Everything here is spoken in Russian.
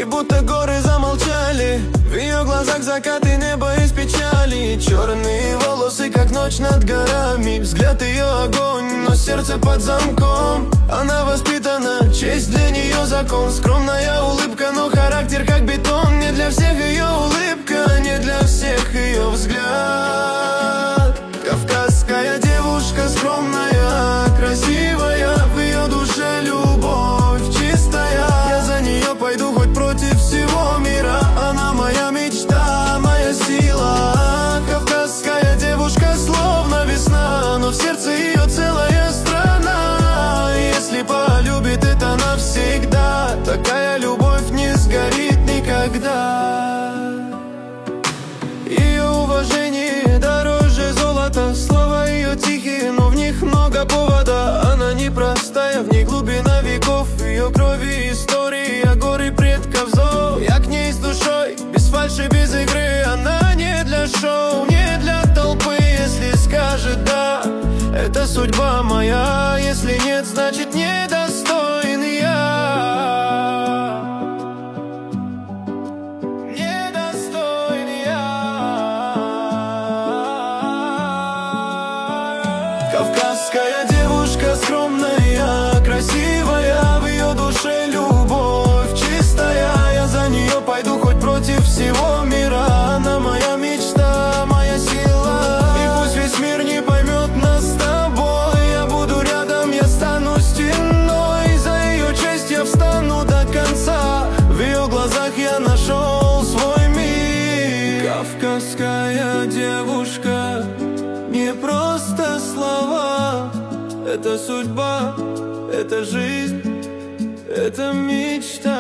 будто горы замолчали. В ее глазах закаты неба из печали. Черные волосы, как ночь над горами. Взгляд ее огонь, но сердце под замком. Она воспитана, честь для нее закон. Скромная улыбка, но характер как бетон. Не для всех ее улыбка, не для всех ее взгляд. Кавказская девушка, скромная, красивая. В ее душе любовь чистая. Я за нее пойду хоть против всего мира. Она моя мечта, моя сила. Кавказская девушка, словно весна, но в сердце ее целая страна. Если полюбит, это навсегда. Такая любовь не сгорит никогда. Ее уважение дороже золота. Слова ее тихие, но в них много повода. Она непростая, в ней глубина веков. В ее крови истории о горе предков зов. Я к ней с душой, без фальши, без игры. Она не для шоу, не для толпы. Если скажет да, это судьба моя. Если нет, значит недостоин я. Недостоин я. Кавказская девушка, скромная, красивая. В ее душе любовь чистая. Я за нее пойду хоть против всего мира. Она моя мечта, моя сила. И пусть весь мир не поймет нас с тобой, я буду рядом, я стану стеной. За ее честь я встану до конца. В ее глазах я нашел свой мир. Кавказская девушка, не просто слова. Это судьба, это жизнь, это мечта.